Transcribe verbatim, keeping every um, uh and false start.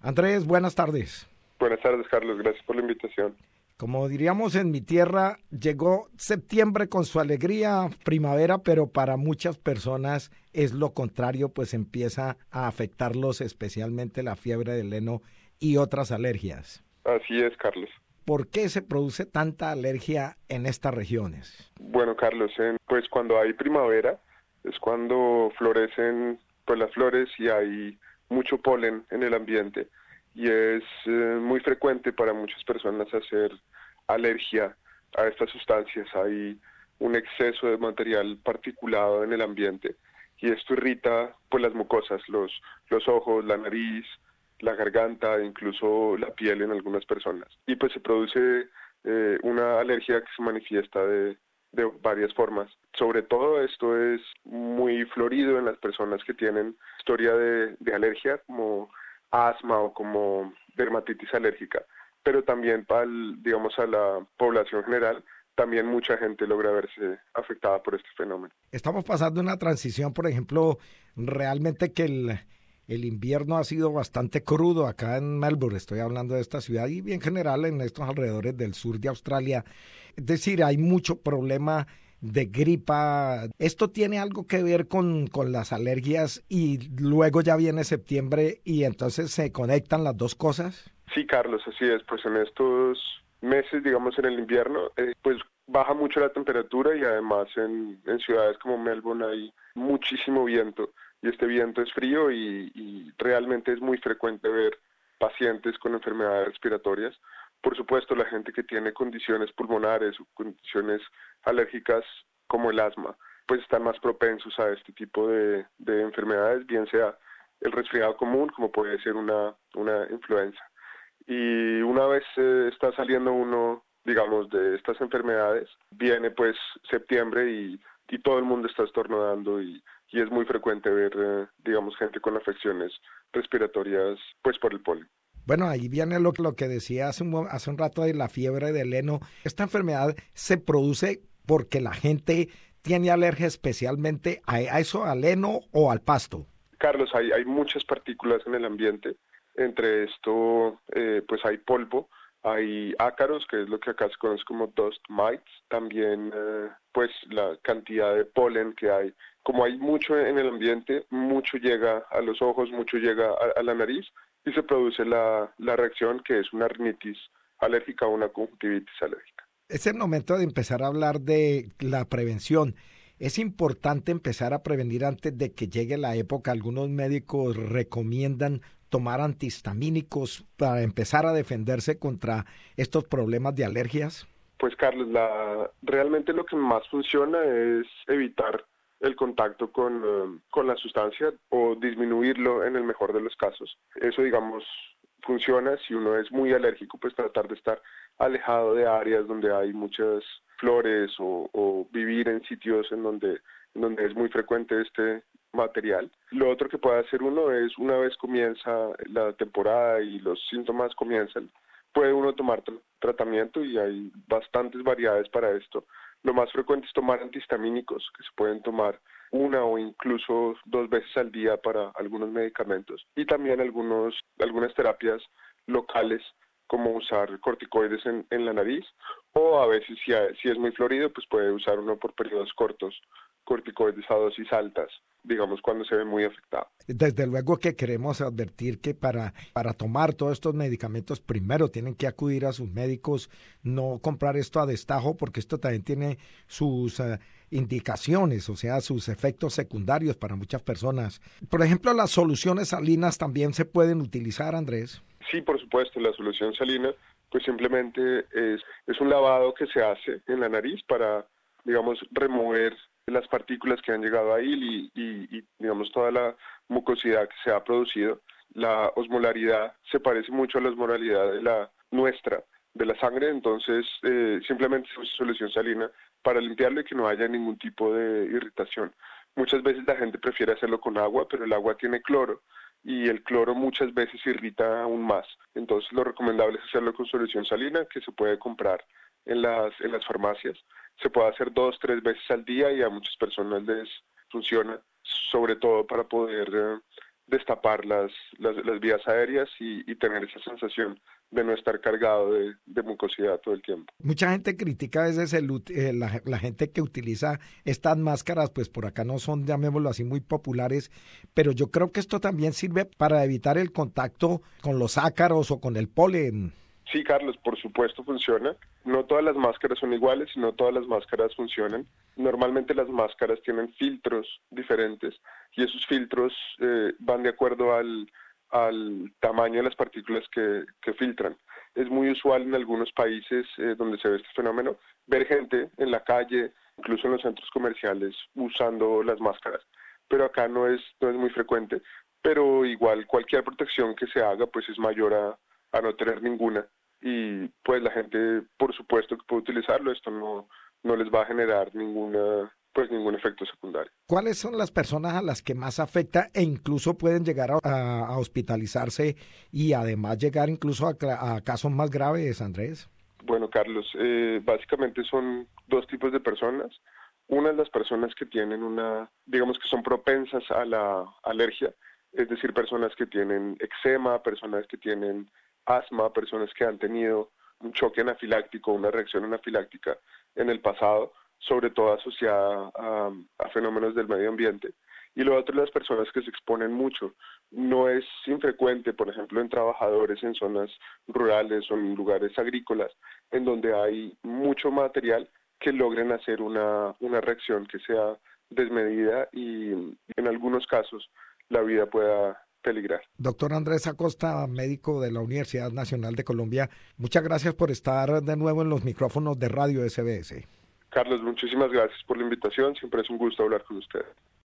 Andrés, buenas tardes. Buenas tardes, Carlos. Gracias por la invitación. Como diríamos en mi tierra, llegó septiembre con su alegría, primavera, pero para muchas personas es lo contrario, pues empieza a afectarlos especialmente la fiebre del heno y otras alergias. Así es, Carlos. ¿Por qué se produce tanta alergia en estas regiones? Bueno, Carlos, en, pues cuando hay primavera es cuando florecen pues las flores y hay mucho polen en el ambiente y es eh, muy frecuente para muchas personas hacer alergia a estas sustancias. Hay un exceso de material particulado en el ambiente y esto irrita pues las mucosas, los, los ojos, la nariz, la garganta, incluso la piel en algunas personas. Y pues se produce eh, una alergia que se manifiesta de, de varias formas. Sobre todo esto es muy florido en las personas que tienen historia de, de alergia, como asma o como dermatitis alérgica, pero también para, el, digamos, a la población general, también mucha gente logra verse afectada por este fenómeno. Estamos pasando una transición, por ejemplo, realmente que el... El invierno ha sido bastante crudo acá en Melbourne, estoy hablando de esta ciudad y en general en estos alrededores del sur de Australia. Es decir, hay mucho problema de gripa. ¿Esto tiene algo que ver con, con las alergias y luego ya viene septiembre y entonces se conectan las dos cosas? Sí, Carlos, así es. Pues en estos meses, digamos en el invierno, eh, pues baja mucho la temperatura y además en, en ciudades como Melbourne hay muchísimo viento. Y este viento es frío y, y realmente es muy frecuente ver pacientes con enfermedades respiratorias. Por supuesto, la gente que tiene condiciones pulmonares o condiciones alérgicas como el asma, pues están más propensos a este tipo de, de enfermedades, bien sea el resfriado común, como puede ser una, una influenza. Y una vez eh, está saliendo uno, digamos, de estas enfermedades, viene pues septiembre y, y todo el mundo está estornudando y y es muy frecuente ver, eh, digamos, gente con afecciones respiratorias, pues por el polen. Bueno, ahí viene lo, lo que decía hace un, hace un rato de la fiebre del heno. Esta enfermedad se produce porque la gente tiene alergia especialmente a, a eso, al heno o al pasto. Carlos, hay, hay muchas partículas en el ambiente. Entre esto, eh, pues hay polvo, hay ácaros, que es lo que acá se conoce como dust mites. También, eh, pues, la cantidad de polen que hay. Como hay mucho en el ambiente, mucho llega a los ojos, mucho llega a, a la nariz y se produce la, la reacción que es una rinitis alérgica o una conjuntivitis alérgica. Es el momento de empezar a hablar de la prevención. Es importante empezar a prevenir antes de que llegue la época. Algunos médicos recomiendan tomar antihistamínicos para empezar a defenderse contra estos problemas de alergias. Pues Carlos, la, realmente lo que más funciona es evitar el contacto con, uh, con la sustancia o disminuirlo en el mejor de los casos. Eso, digamos, funciona si uno es muy alérgico, pues tratar de estar alejado de áreas donde hay muchas flores o, o vivir en sitios en donde, en donde es muy frecuente este material. Lo otro que puede hacer uno es, una vez comienza la temporada y los síntomas comienzan, puede uno tomar tr- tratamiento y hay bastantes variedades para esto. Lo más frecuente es tomar antihistamínicos, que se pueden tomar una o incluso dos veces al día para algunos medicamentos. Y también algunos, algunas terapias locales, como usar corticoides en, en la nariz, o a veces si, hay, si es muy florido, pues puede usar uno por periodos cortos, corticoides a dosis altas, digamos cuando se ve muy afectado. Desde luego que queremos advertir que para, para tomar todos estos medicamentos primero tienen que acudir a sus médicos, no comprar esto a destajo porque esto también tiene sus uh, indicaciones, o sea, sus efectos secundarios para muchas personas. Por ejemplo, las soluciones salinas también se pueden utilizar, Andrés. Sí, por supuesto, la solución salina pues simplemente es, es un lavado que se hace en la nariz para, digamos, remover las partículas que han llegado ahí y, y, y, digamos, toda la mucosidad que se ha producido. La osmolaridad se parece mucho a la osmolaridad de la nuestra, de la sangre, entonces eh, simplemente se usa solución salina para limpiarlo y que no haya ningún tipo de irritación. Muchas veces la gente prefiere hacerlo con agua, pero el agua tiene cloro y el cloro muchas veces irrita aún más. Entonces lo recomendable es hacerlo con solución salina, que se puede comprar en las, en las farmacias. Se puede hacer dos, tres veces al día y a muchas personas les funciona, sobre todo para poder eh, destapar las, las, las vías aéreas y, y tener esa sensación de no estar cargado de, de mucosidad todo el tiempo. Mucha gente critica a veces el, eh, la, la gente que utiliza estas máscaras, pues por acá no son, llamémoslo así, muy populares, pero yo creo que esto también sirve para evitar el contacto con los ácaros o con el polen. Sí, Carlos, por supuesto funciona. No todas las máscaras son iguales, no todas las máscaras funcionan. Normalmente las máscaras tienen filtros diferentes y esos filtros eh, van de acuerdo al, al tamaño de las partículas que, que filtran. Es muy usual en algunos países eh, donde se ve este fenómeno ver gente en la calle, incluso en los centros comerciales, usando las máscaras. Pero acá no es, no es muy frecuente, pero igual cualquier protección que se haga pues es mayor a, a no tener ninguna. Y pues la gente, por supuesto que puede utilizarlo, esto no, no les va a generar ninguna, pues ningún efecto secundario. ¿Cuáles son las personas a las que más afecta e incluso pueden llegar a, a, a hospitalizarse y además llegar incluso a, a casos más graves, Andrés? Bueno, Carlos, eh, básicamente son dos tipos de personas. Una es las personas que tienen una, digamos que son propensas a la alergia, es decir, personas que tienen eczema, personas que tienen asma, personas que han tenido un choque anafiláctico, una reacción anafiláctica en el pasado, sobre todo asociada a, a fenómenos del medio ambiente. Y lo otro es las personas que se exponen mucho. No es infrecuente, por ejemplo, en trabajadores en zonas rurales o en lugares agrícolas, en donde hay mucho material que logren hacer una, una reacción que sea desmedida y en algunos casos la vida pueda peligrar. Doctor Andrés Acosta, médico de la Universidad Nacional de Colombia, muchas gracias por estar de nuevo en los micrófonos de Radio S B S. Carlos, muchísimas gracias por la invitación, siempre es un gusto hablar con usted.